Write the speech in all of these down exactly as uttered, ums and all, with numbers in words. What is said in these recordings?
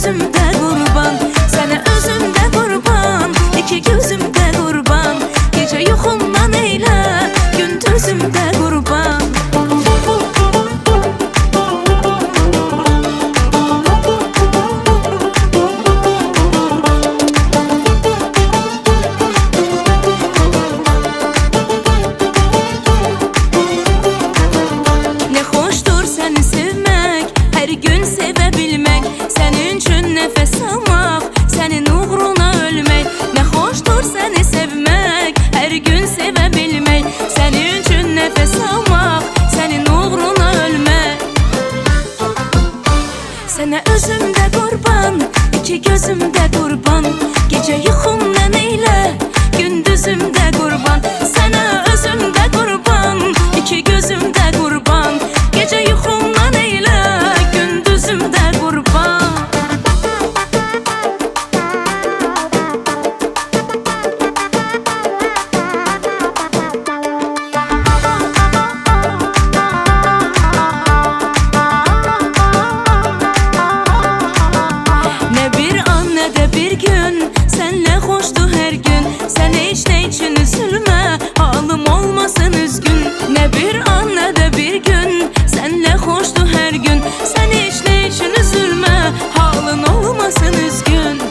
gözümde kurban, sana özümde kurban, iki gözümde kurban. Gece yuxumdan eyle, gündüzümde kurban. Ne hoştur seni sevmek, her gün sevebilmek, senin için nefes almak, senin uğruna ölmek. Ne hoştur seni sevmek, her gün sevebilmek, senin için nefes almak, senin uğruna ölmek. Sana özümde kurban, iki gözümde kurban. Gece yuxumdan eyle, gündüzümde kurban. Sana özümde kurban, iki gözümde kurban. Gece yuxumdan eyle, gündüzümde kurban. Ne bir an ne de bir gün senle hoştu her gün. Sen hiç ne için üzülme, halım olmasın üzgün. Ne bir an ne de bir gün senle hoştu her gün. Sen hiç ne için üzülme, halın olmasın üzgün.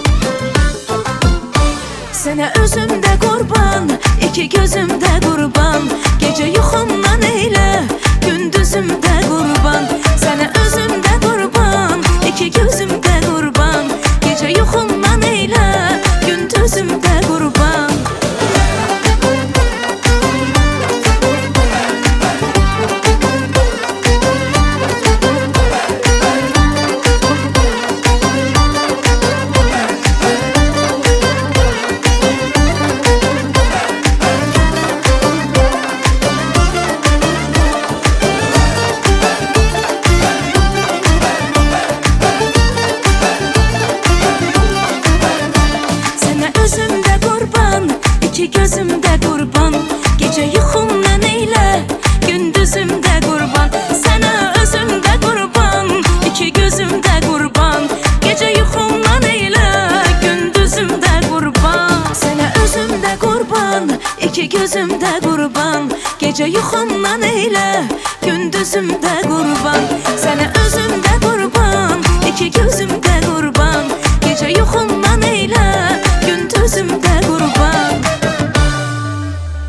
Sana özümde kurban, iki gözümde kurban. Gece yuxumdan eyle, gündüzümde kurban. Sana özümde kurban, iki gözümde kurban. Gece yuxumdan eyle, gündüzümde kurban. İki gözümde kurban, gece yuxumdan eyle, gündüzümde kurban. Sana özümde kurban, iki gözümde kurban. Gece yuxumdan eyle, gündüzümde kurban. Sana özümde kurban, iki gözümde kurban. Gece yuxumdan eyle, gündüzümde kurban. Sana özümde kurban, iki gözümde kurban.